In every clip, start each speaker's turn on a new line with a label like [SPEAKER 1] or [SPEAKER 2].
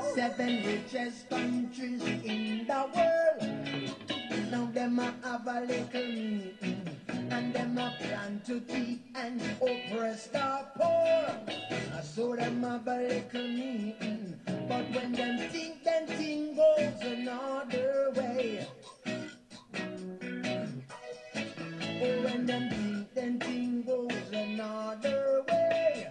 [SPEAKER 1] Seven richest countries in the world. Now them a have a little meeting, and them a plan to keep and oppress the poor. So them have a little meeting, but when them think, then thing goes another way. Oh, when them think, then thing goes another way.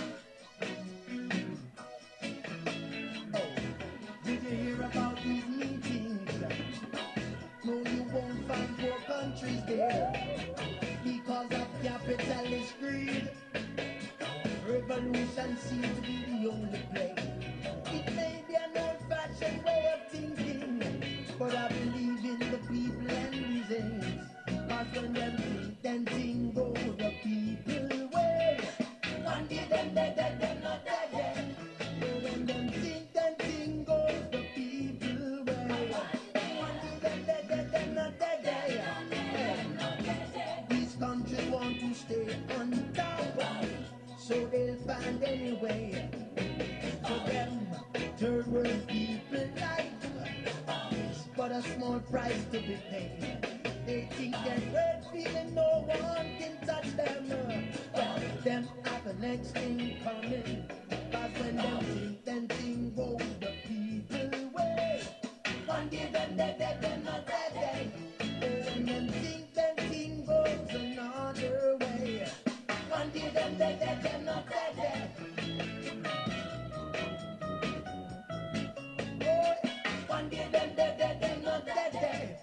[SPEAKER 1] Did you hear about these meetings? No, you won't find poor countries there because of capitalist greed. Revolution seems to be the only play. It may be an old-fashioned way of thinking, but I believe in the people and these aims. Cause when them think, then thing go the people way. One day them dead, them not dead. But when them think, then thing goes the people way. One day them dead, not dead. These countries want to stay on top, so they'll find any way. For them, third world people like it's but a small price to be paid. They think they're great feeling, no one can touch them. Well, them have the next thing coming. Cause when them think, then thing goes the people way. One day them dead, them not dead. When them think, then thing goes another way. One day them dead, them not dead. Oh, one day them dead, them not dead.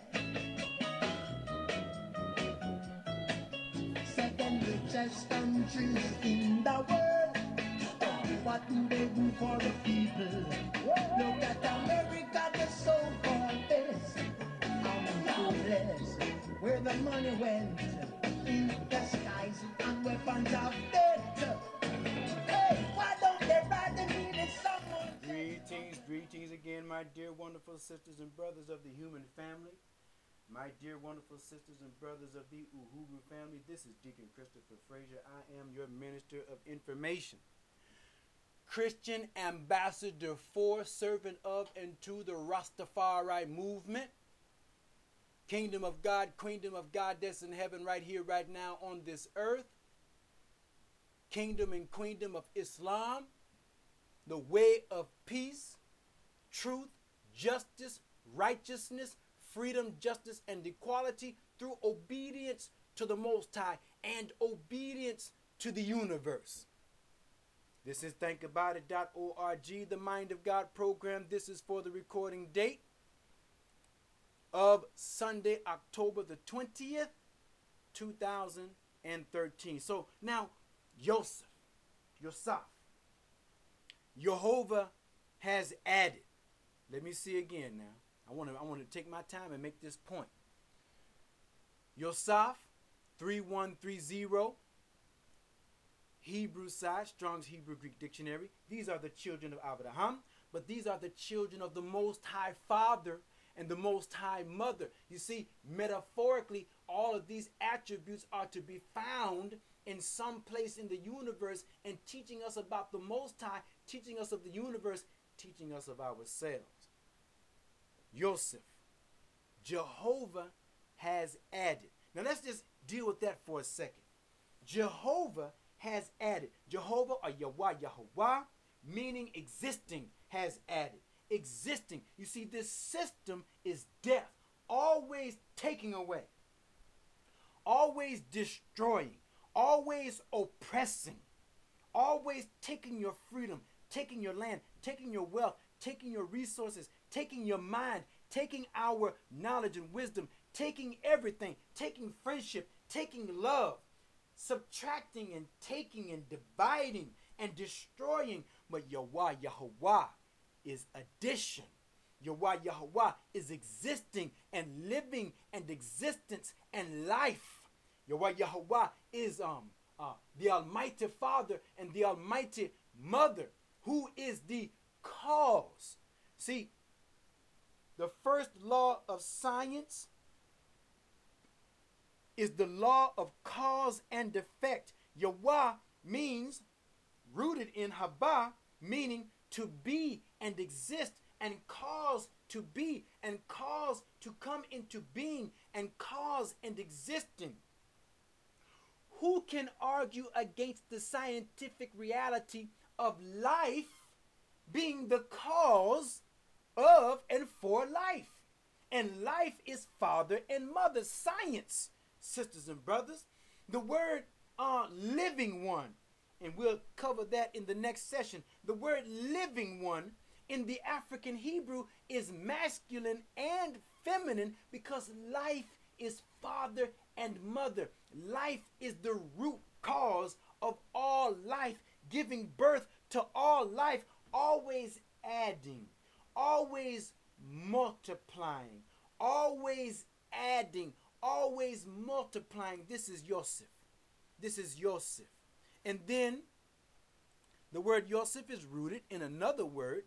[SPEAKER 1] Second richest countries in the world. What do they do for the people? Look at America, the so-called best. I'm so blessed. Where the money went in the skies and weapons of death. Hey, why don't they rather need it someone?
[SPEAKER 2] Greetings again, my dear wonderful sisters and brothers of the human family. My dear wonderful sisters and brothers of the Uhuru family, this is Deacon Christopher Frazier. I am your minister of information, Christian ambassador for, servant of, and to the Rastafari movement. Kingdom of God, that's in heaven right here, right now on this earth. Kingdom and queendom of Islam, the way of peace, truth, justice, righteousness, freedom, justice, and equality through obedience to the Most High and obedience to the universe. This is thinkaboutit.org, the Mind of God program. This is for the recording date of Sunday, October the 20th, 2013. So now, Yosef, Jehovah has added. Let me see again now. I want to take my time and make this point. Yosef 3130, Hebrew side, Strong's Hebrew Greek Dictionary. These are the children of Abraham, but these are the children of the Most High Father and the Most High Mother. You see, metaphorically, all of these attributes are to be found in some place in the universe and teaching us about the Most High, teaching us of the universe, teaching us of ourselves. Yosef, Jehovah has added. Now let's just deal with that for a second. Jehovah has added. Jehovah or Yahweh, meaning existing, has added. Existing. You see, this system is death, always taking away, always destroying, always oppressing, always taking your freedom, taking your land, taking your wealth, taking your resources, taking your mind, taking our knowledge and wisdom, taking everything, taking friendship, taking love, subtracting and taking and dividing and destroying. But Yahweh is addition. Yahweh is existing and living and existence and life. Yahweh is the Almighty Father and the Almighty Mother, who is the cause. See, the first law of science is the law of cause and effect. Yahweh means, rooted in Haba, meaning to be and exist and cause to be and cause to come into being and cause and existing. Who can argue against the scientific reality of life being the cause of and for life? And life is father and mother. Science, sisters and brothers. The word living one, and we'll cover that in the next session. The word living one in the African Hebrew is masculine and feminine because life is father and mother. Life is the root cause of all life, giving birth to all life, always adding, always multiplying, always adding, always multiplying. This is Yosef. This is Yosef. And then the word Yosef is rooted in another word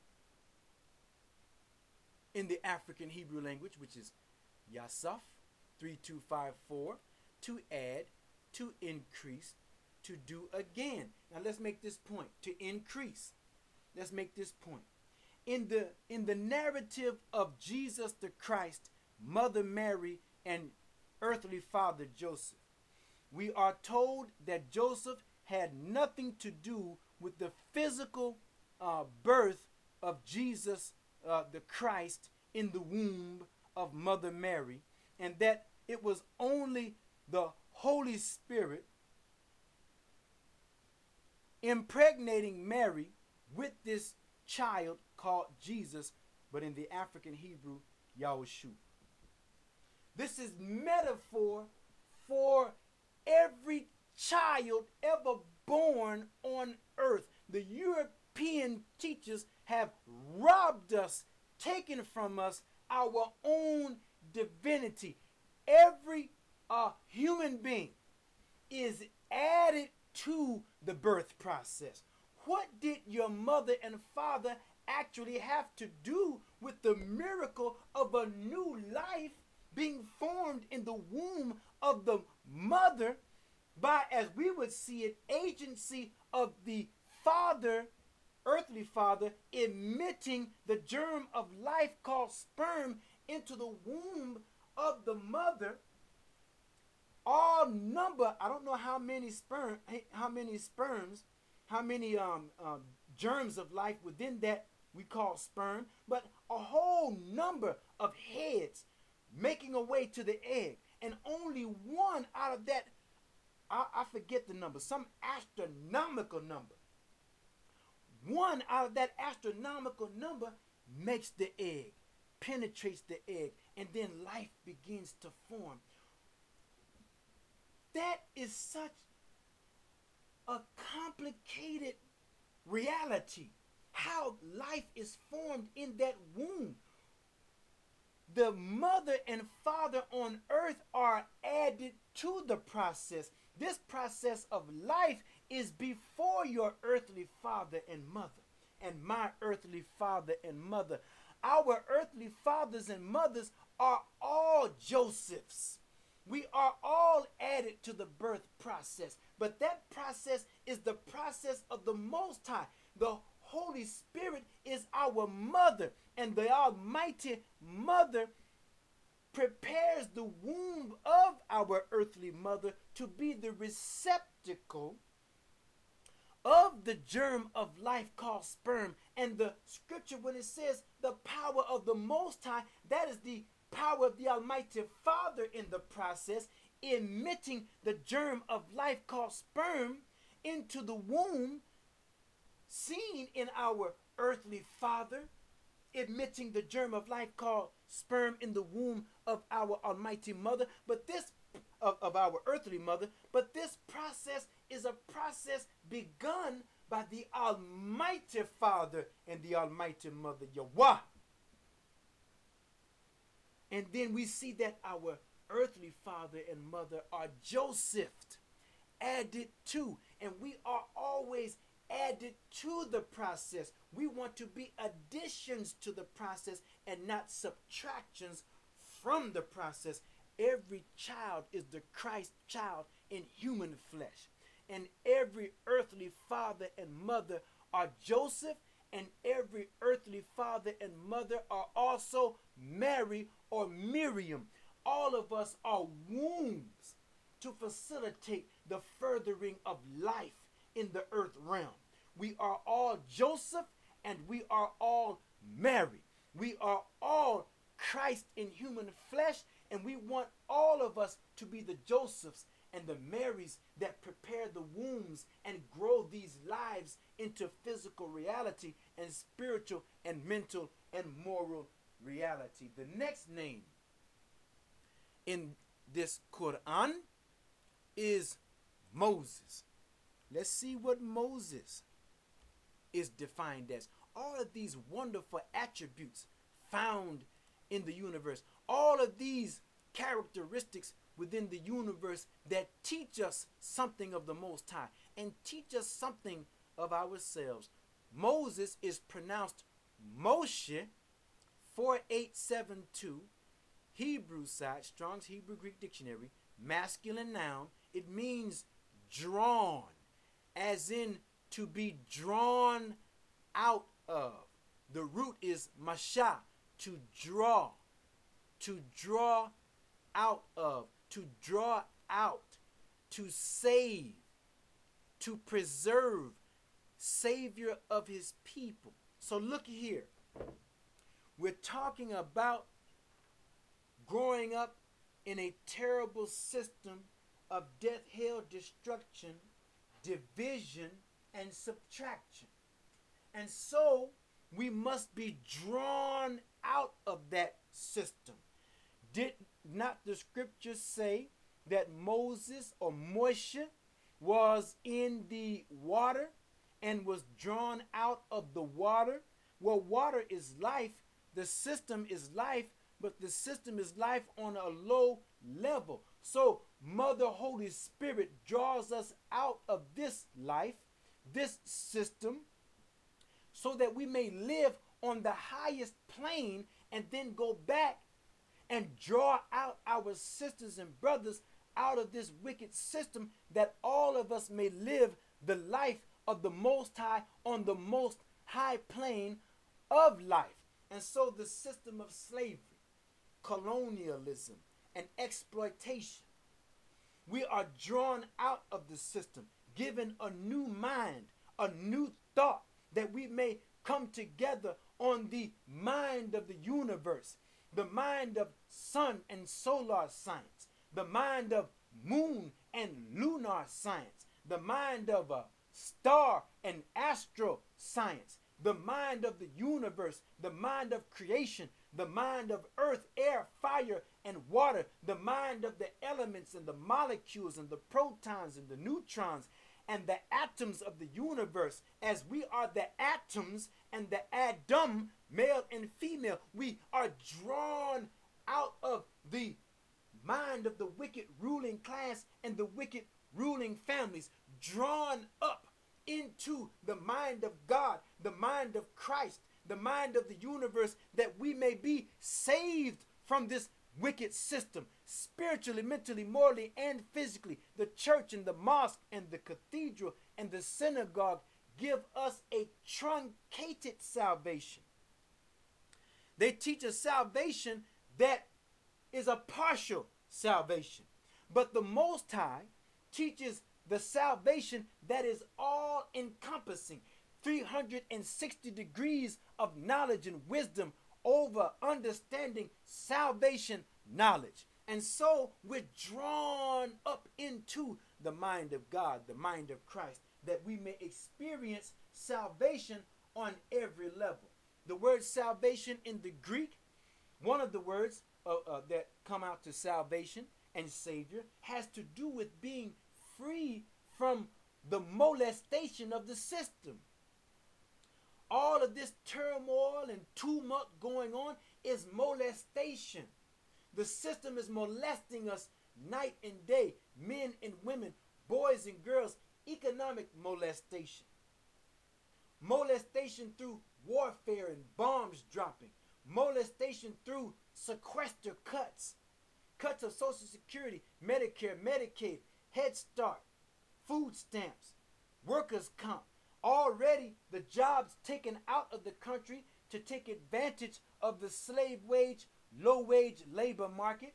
[SPEAKER 2] in the African Hebrew language, which is Yasaf, 3254, to add, to increase, to do again. Now let's make this point. To increase. Let's make this point. In the narrative of Jesus the Christ, Mother Mary, and earthly father Joseph, we are told that Joseph had nothing to do with the physical birth of Jesus the Christ in the womb of Mother Mary, and that it was only the Holy Spirit impregnating Mary with this child called Jesus, but in the African Hebrew, Yahushu. This is metaphor for every child ever born on earth. The European teachers have robbed us, taken from us our own divinity. Every human being is added to the birth process. What did your mother and father actually have to do with the miracle of a new life being formed in the womb of the mother by, as we would see it, agency of the father, earthly father, emitting the germ of life called sperm into the womb of the mother? All number, I don't know how many sperms, how many germs of life within that we call sperm, but a whole number of heads making a way to the egg, and only one out of that, I forget the number, some astronomical number. One out of that astronomical number makes the egg, penetrates the egg, and then life begins to form. That is such a complicated reality, how life is formed in that womb. The mother and father on earth are added to the process. This process of life is before your earthly father and mother, and my earthly father and mother. Our earthly fathers and mothers are all Josephs. We are all added to the birth process. But that process is the process of the Most High. The Holy Spirit is our mother, and the Almighty Mother prepares the womb of our earthly mother to be the receptacle of the germ of life called sperm. And the scripture, when it says the power of the Most High, that is the power of the Almighty Father in the process, emitting the germ of life called sperm into the womb, seen in our earthly father, emitting the germ of life called sperm in the womb of our Almighty Mother, but this of our earthly mother. But this process is a process begun by the Almighty Father and the Almighty Mother, Yahweh. And then we see that our earthly father and mother are Josephed, added to, and we are always added to the process. We want to be additions to the process and not subtractions from the process. Every child is the Christ child in human flesh, and every earthly father and mother are Joseph, and every earthly father and mother are also Mary or Miriam. All of us are wombs to facilitate the furthering of life in the earth realm. We are all Joseph and we are all Mary. We are all Christ in human flesh, and we want all of us to be the Josephs and the Marys that prepare the wombs and grow these lives into physical reality and spiritual and mental and moral reality. The next name in this Quran is Moses. Let's see what Moses is defined as. All of these wonderful attributes found in the universe, all of these characteristics within the universe that teach us something of the Most High and teach us something of ourselves. Moses is pronounced Moshe, 4872, Hebrew side, Strong's Hebrew Greek Dictionary, masculine noun. It means drawn, as in to be drawn out of. The root is masha, to draw out of, to draw out, to save, to preserve, savior of his people. So look here. We're talking about growing up in a terrible system of death, hell, destruction, division, and subtraction. And so we must be drawn out of that system. Did not the scriptures say that Moses or Moshe was in the water and was drawn out of the water? Well, water is life. The system is life, but the system is life on a low level. So Mother Holy Spirit draws us out of this life, this system, so that we may live on the highest plane and then go back and draw out our sisters and brothers out of this wicked system, that all of us may live the life of the Most High on the most high plane of life. And so the system of slavery, colonialism, and exploitation, we are drawn out of the system, given a new mind, a new thought, that we may come together on the mind of the universe, the mind of sun and solar science, the mind of moon and lunar science, the mind of star and astro science, the mind of the universe, the mind of creation, the mind of earth, air, fire, and water, the mind of the elements and the molecules and the protons and the neutrons and the atoms of the universe, as we are the atoms and the Adam, male and female. We are drawn out of the mind of the wicked ruling class and the wicked ruling families, drawn up into the mind of God, the mind of Christ, the mind of the universe, that we may be saved from this wicked system, spiritually, mentally, morally, and physically. The church and the mosque and the cathedral and the synagogue give us a truncated salvation. They teach a salvation that is a partial salvation. But the Most High teaches the salvation that is all encompassing, 360 degrees of knowledge and wisdom over understanding, salvation, knowledge. And so we're drawn up into the mind of God, the mind of Christ, that we may experience salvation on every level. The word salvation in the Greek, one of the words that come out to salvation and savior, has to do with being free from the molestation of the system. All of this turmoil and tumult going on is molestation. The system is molesting us night and day, men and women, boys and girls, economic molestation. Molestation through warfare and bombs dropping. Molestation through sequester cuts. Cuts of Social Security, Medicare, Medicaid, Head Start, food stamps, workers' comp. already the jobs taken out of the country to take advantage of the slave wage, low wage labor market,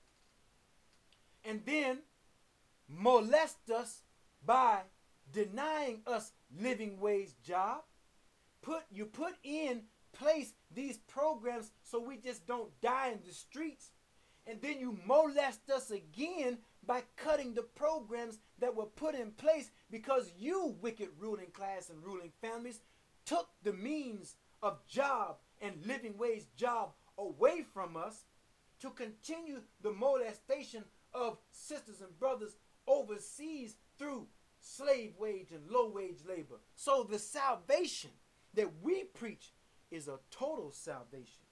[SPEAKER 2] and then molest us by denying us living wage job. You put in place these programs so we just don't die in the streets, and then you molest us again by cutting the programs that were put in place because you, wicked ruling class and ruling families, took the means of job and living wage job away from us to continue the molestation of sisters and brothers overseas through slave wage and low wage labor. So the salvation that we preach is a total salvation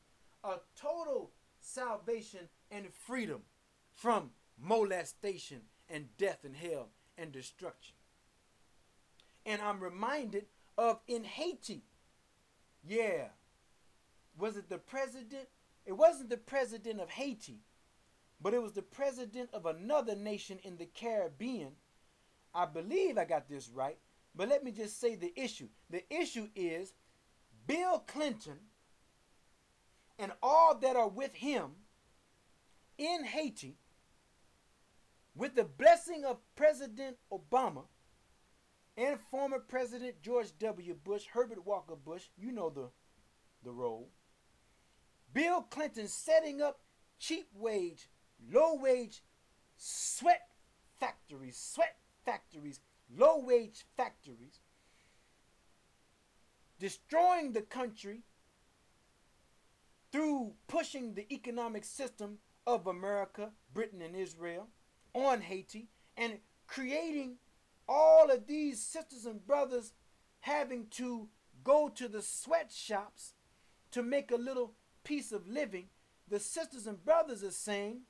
[SPEAKER 2] and freedom from molestation and death and hell and destruction. And I'm reminded of in Haiti. Yeah. Was it the president? It wasn't the president of Haiti, but it was the president of another nation in the Caribbean. I believe I got this right, but let me just say the issue. The issue is Bill Clinton and all that are with him in Haiti, with the blessing of President Obama and former President George W. Bush, Herbert Walker Bush, you know the role. Bill Clinton setting up cheap wage, low wage sweat factories, low wage factories, destroying the country through pushing the economic system of America, Britain, and Israel on Haiti, and creating all of these sisters and brothers having to go to the sweatshops to make a little piece of living. The sisters and brothers are saying,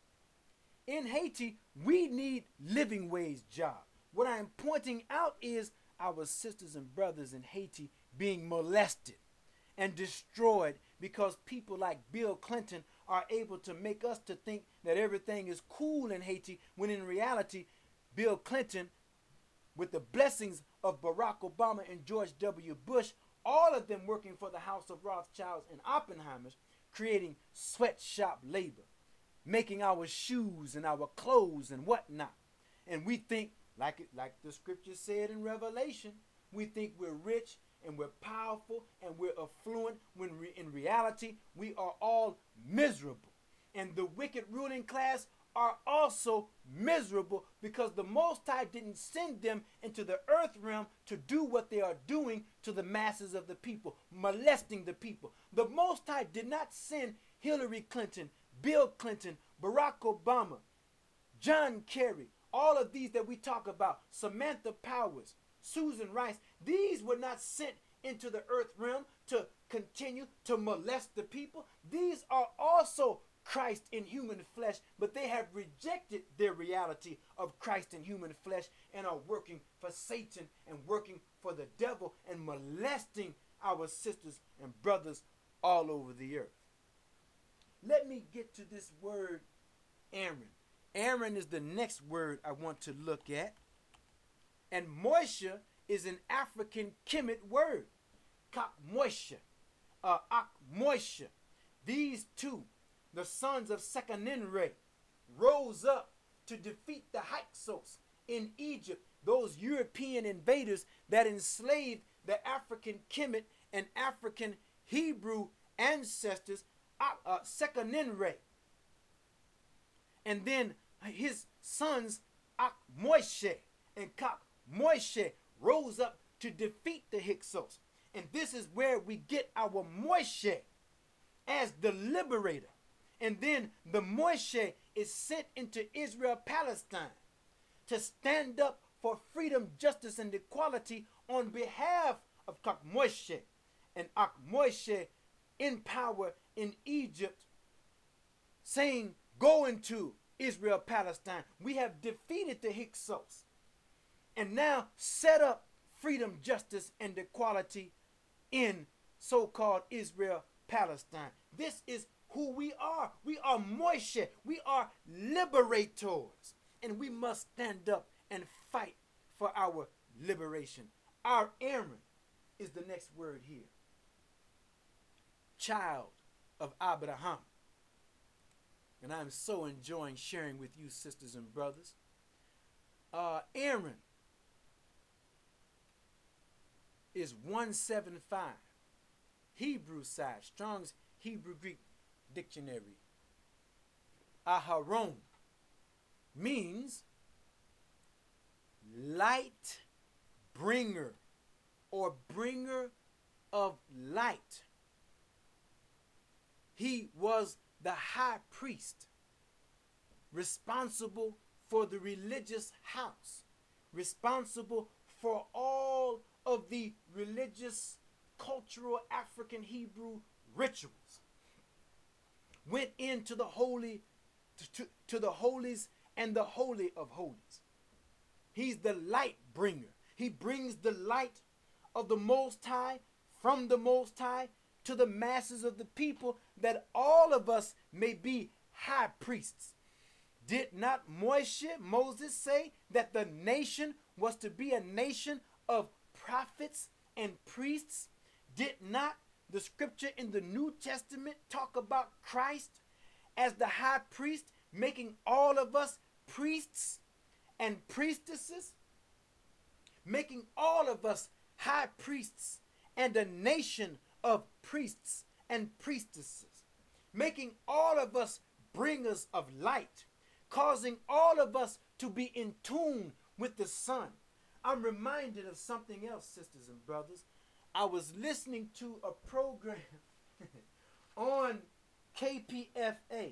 [SPEAKER 2] in Haiti, we need living wage jobs. What I am pointing out is our sisters and brothers in Haiti being molested and destroyed because people like Bill Clinton are able to make us to think that everything is cool in Haiti, when in reality, Bill Clinton, with the blessings of Barack Obama and George W. Bush, all of them working for the House of Rothschilds and Oppenheimers, creating sweatshop labor, making our shoes and our clothes and whatnot. And we think, like the scripture said in Revelation, we think we're rich and we're powerful and we're affluent, when in reality we are all miserable. And the wicked ruling class are also miserable because the Most High didn't send them into the earth realm to do what they are doing to the masses of the people, molesting the people. The Most High did not send Hillary Clinton, Bill Clinton, Barack Obama, John Kerry, all of these that we talk about, Samantha Powers, Susan Rice. These were not sent into the earth realm to continue to molest the people. These are also Christ in human flesh, but they have rejected their reality of Christ in human flesh and are working for Satan and working for the devil and molesting our sisters and brothers all over the earth. Let me get to this word, Aaron. Aaron is the next word I want to look at. And Moishe is an African Kemet word. Kak Moishe, Ak Moishe. These two, the sons of Sekanenre, rose up to defeat the Hyksos in Egypt, those European invaders that enslaved the African Kemet and African Hebrew ancestors, Sekanenre. And then his sons, Ak Moishe and Kak Moishe, rose up to defeat the Hyksos. And this is where we get our Moishe as the liberator. And then the Moishe is sent into Israel, Palestine, to stand up for freedom, justice, and equality on behalf of Kak Moishe and Ak Moishe in power in Egypt, saying, go into Israel, Palestine. We have defeated the Hyksos and now set up freedom, justice, and equality in so-called Israel, Palestine. This is who we are. We are Moishe. We are liberators. And we must stand up and fight for our liberation. Our Aaron is the next word here. Child of Abraham. And I'm so enjoying sharing with you, sisters and brothers. Aaron is 175. Hebrew side, Strong's Hebrew Greek Dictionary. Aharon means light bringer or bringer of light. He was the high priest responsible for the religious house, responsible for all of the religious, cultural African Hebrew rituals. Went into the holy, to the holies and the holy of holies. He's the light bringer. He brings the light of the Most High from the Most High to the masses of the people, that all of us may be high priests. Did not Moses say that the nation was to be a nation of prophets and priests? Did not the scripture in the New Testament talk about Christ as the high priest, making all of us priests and priestesses? Making all of us high priests and a nation of priests and priestesses. Making all of us bringers of light. Causing all of us to be in tune with the sun. I'm reminded of something else, sisters and brothers. I was listening to a program on KPFA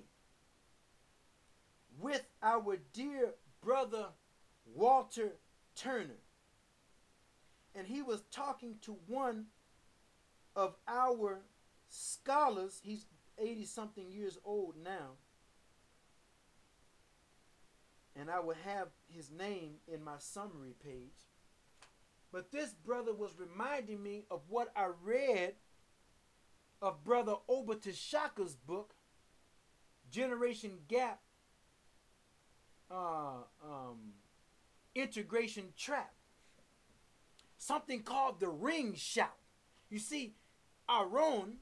[SPEAKER 2] with our dear brother Walter Turner. And he was talking to one of our scholars. He's 80-something years old now. And I will have his name in my summary page. But this brother was reminding me of what I read of Brother Obotashaka's book, Generation Gap, Integration Trap. Something called the ring shout. You see, Aharon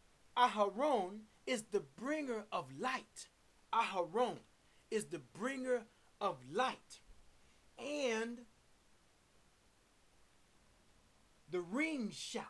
[SPEAKER 2] is the bringer of light. Aharon is the bringer of light. And the ring shout.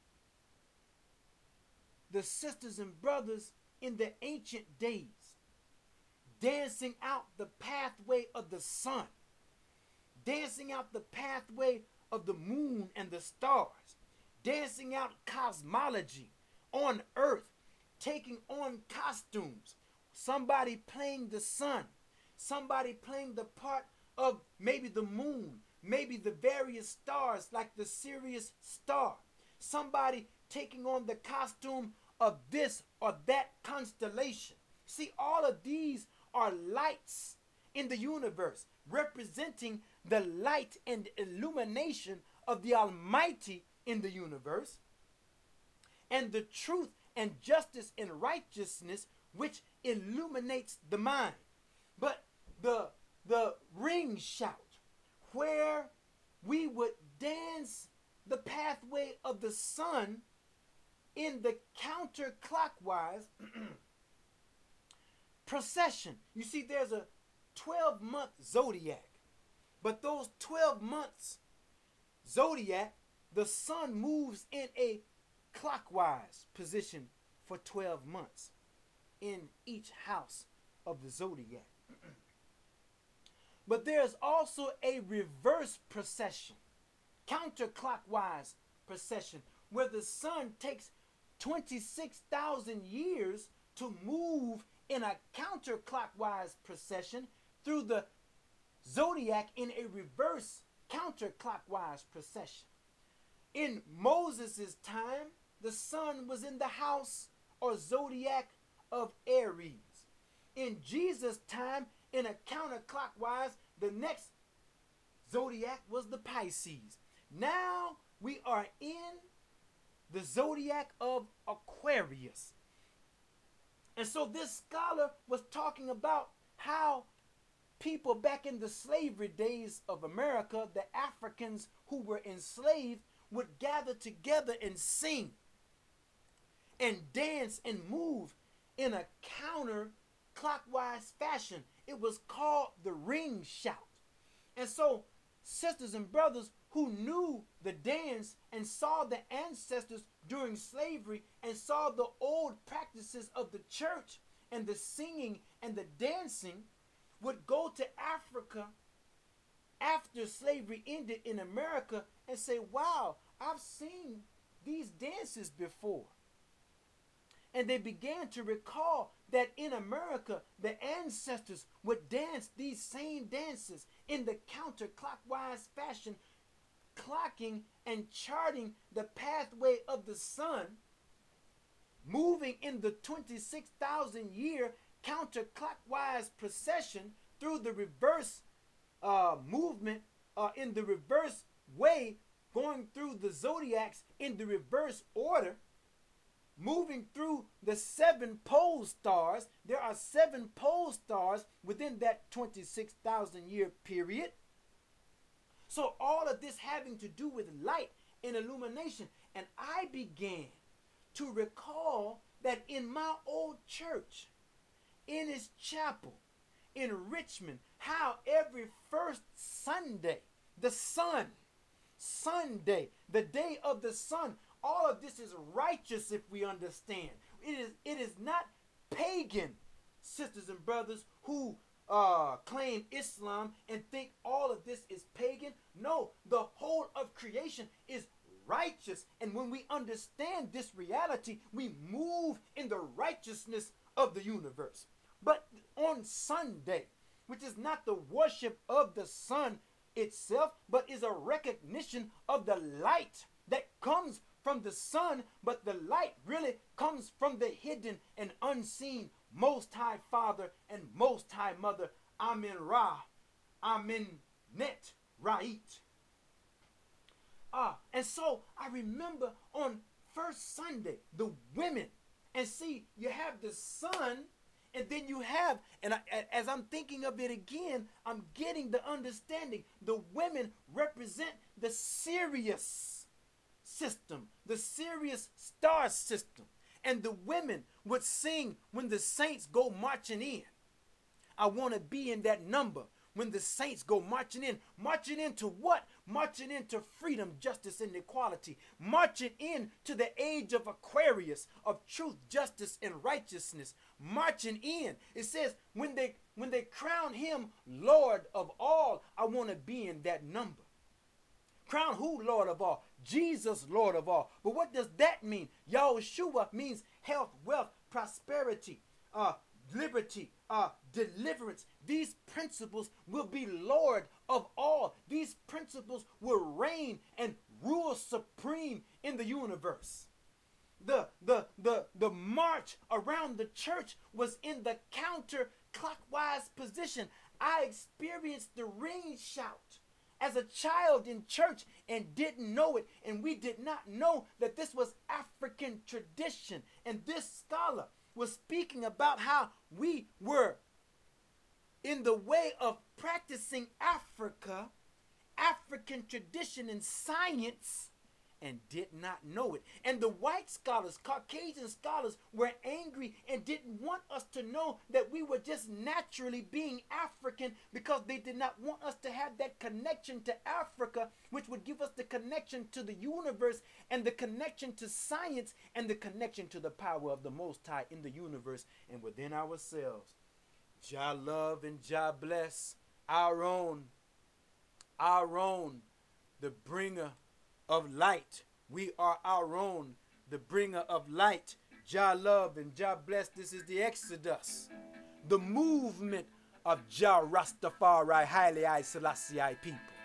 [SPEAKER 2] The sisters and brothers in the ancient days, dancing out the pathway of the sun, dancing out the pathway of the moon and the stars, dancing out cosmology on earth, taking on costumes, somebody playing the sun, somebody playing the part of maybe the moon, maybe the various stars like the Sirius star, somebody taking on the costume of this or that constellation. See, all of these are lights in the universe, representing the light and illumination of the Almighty in the universe, and the truth and justice and righteousness which illuminates the mind. But the ring shout, where we would dance the pathway of the sun in the counterclockwise procession. You see, there's a 12-month zodiac. But those 12 months zodiac, the sun moves in a clockwise position for 12 months in each house of the zodiac. But there's also a reverse procession, counterclockwise procession, where the sun takes 26,000 years to move in a counterclockwise procession through the zodiac in a reverse counterclockwise procession. In Moses' time, the sun was in the house or zodiac of Aries. In Jesus' time, in a counterclockwise, the next zodiac was the Pisces. Now we are in the zodiac of Aquarius. And so this scholar was talking about how people back in the slavery days of America, the Africans who were enslaved would gather together and sing and dance and move in a counterclockwise fashion. It was called the ring shout. And so, sisters and brothers who knew the dance and saw the ancestors during slavery and saw the old practices of the church and the singing and the dancing would go to Africa after slavery ended in America and say, wow, I've seen these dances before. And they began to recall that in America, the ancestors would dance these same dances in the counterclockwise fashion, clocking and charting the pathway of the sun, moving in the 26,000 year counterclockwise procession through the reverse movement, in the reverse way, going through the zodiacs in the reverse order, moving through the 7 pole stars. There are 7 pole stars within that 26,000 year period. So all of this having to do with light and illumination. And I began to recall that in my old church, in its chapel, in Richmond, how every first Sunday, the Sunday, the day of the sun, all of this is righteous if we understand. It is not pagan, sisters and brothers, who claim Islam and think all of this is pagan. No, the whole of creation is righteous. And when we understand this reality, we move in the righteousness of the universe. But on Sunday, which is not the worship of the sun itself, but is a recognition of the light that comes from the sun, but the light really comes from the hidden and unseen Most High Father and Most High Mother, Amen Ra, Amen Net Ra'it. And so I remember on first Sunday, the women, and see, you have the sun, and then you have, as I'm thinking of it again, I'm getting the understanding. The women represent the Sirius system, the Sirius star system. And the women would sing when the saints go marching in. I want to be in that number when the saints go marching in. Marching into what? Marching into freedom, justice, and equality. Marching in to the age of Aquarius, of truth, justice, and righteousness. Marching in. It says when they crown him Lord of all, I want to be in that number. Crown who Lord of all? Jesus, Lord of all. But what does that mean? Yahushua means health, wealth, prosperity, liberty, deliverance. These principles will be Lord of all. These principles will reign and rule supreme in the universe. The march around the church was in the counterclockwise position. I experienced the ring shout as a child in church and didn't know it, and we did not know that this was African tradition. And this scholar was speaking about how we were in the way of practicing African tradition and science, and did not know it. And the white scholars, Caucasian scholars, were angry and didn't want us to know that we were just naturally being African, because they did not want us to have that connection to Africa, which would give us the connection to the universe and the connection to science and the connection to the power of the Most High in the universe and within ourselves. Jah love and Jah bless our own, the bringer of light. We are our own, the bringer of light. Jah love and Jah bless. This is the Exodus, the movement of Jah Rastafari, Haile Selassie people.